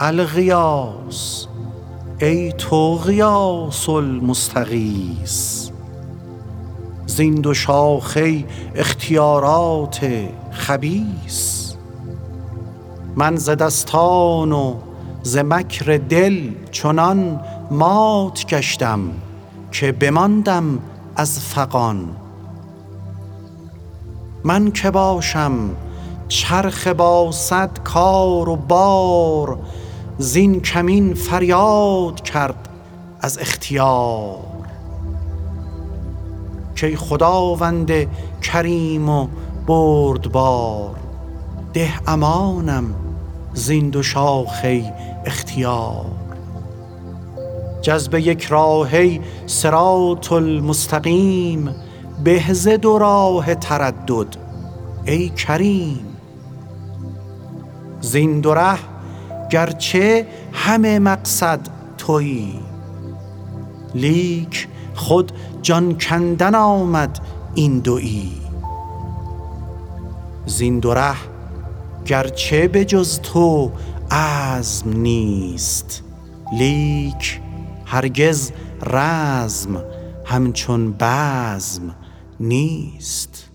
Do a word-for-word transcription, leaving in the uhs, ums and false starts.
الغیاث، ای تو غیاث المستغیث. زین دو شاخه اختیارات خبیث، من ز دستان و ز مکر دل چنان مات گشتم که بماندم از فغان. من که باشم چرخ با صد کار و بار، زین کمین فریاد کرد از اختیار. که خداوند کریم و بردبار، ده امانم زین دو شاخه اختیار. جذب یک راهه صراط المستقیم، به ز دو راه تردد ای کریم. زین دو ره گرچه همه مقصد تویی، لیک خود جان کندن آمد این دویی. زین دو ره گرچه به جز تو عزم نیست، لیک هرگز رزم همچون بزم نیست.